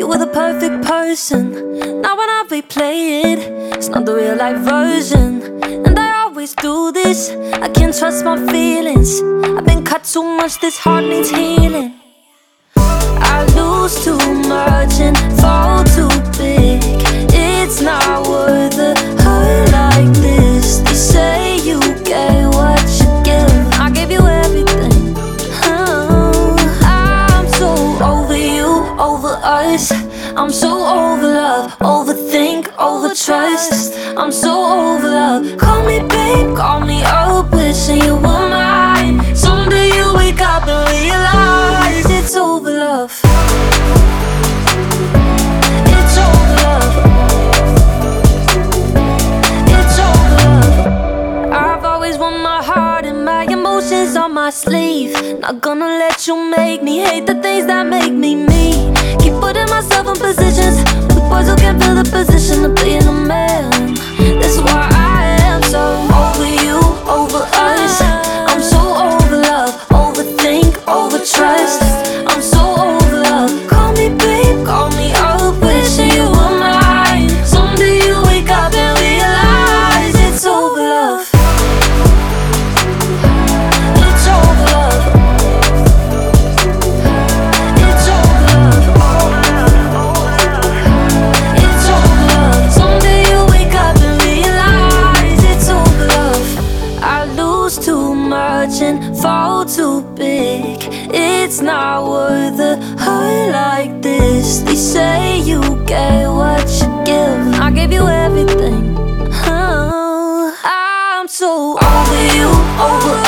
were the perfect person. Now when I replay it, it's not the real life version. And I always do this, I can't trust my feelings. I've been cut too much, this heart needs healing. I lose too much and fall too big. It's not worth a hurt like this. They say you get what you give. I gave you everything. Oh, I'm so over you, over us. I'm so over love, overthink, over trust. I'm so over love. Call me babe, call me up, wishing you were mine. Someday you wake up and realize it's over love. It's over love. It's over love. I've always worn my heart and my emotions on my sleeve. Not gonna let you make me hate the things that make me me. Keep putting myself in positions with boys who can fill the position of being a man. That's why I am so over you, over us. I'm so over love, overthink, over trust. I'm so over love. Call me babe, call me up, wishing you were mine. Someday you wake up and realize it's over love. It's over love. It's over love. It's over love. Someday you wake up and realize it's over love. I lose too much and fall too big. It's not worth a hurt like this. They say you get what you give. I gave you everything. Oh, I'm so over you, over